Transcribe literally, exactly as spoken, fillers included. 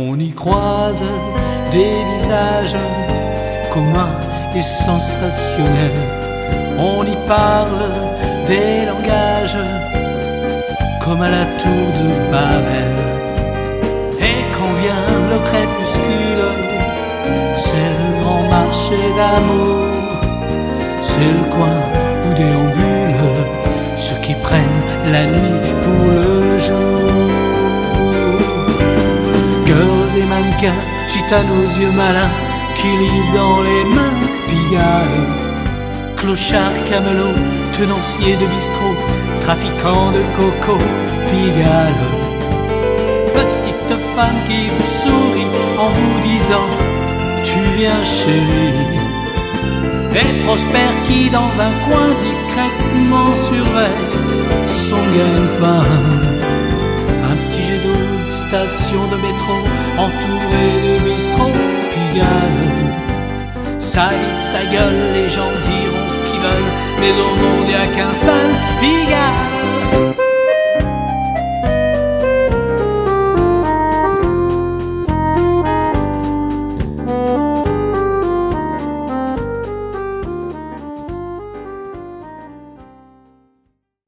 On y croise des visages communs et sensationnels. On y parle des langages comme à la tour de Babel. Et quand vient le crépuscule, c'est le grand marché d'amour. C'est le coin où déambulent ceux qui prennent la nuit pour le jour. Girls et mannequins, gitanes aux yeux malins, qui lisent dans les mains Pigalle. Clochards, camelots, tenanciers de bistrot, trafiquants de coco, Pigalle. Petite femme qui vous sourit en vous disant tu viens chérie. Et Prosper qui dans un coin discrètement surveille son gagne-pain. Un petit jet d'eau, station de métro, entouré de bistrots, Pigalle. Sa vie, sa gueule, les gens diront ce qu'ils veulent, mais au monde y a qu'un seul Pigalle.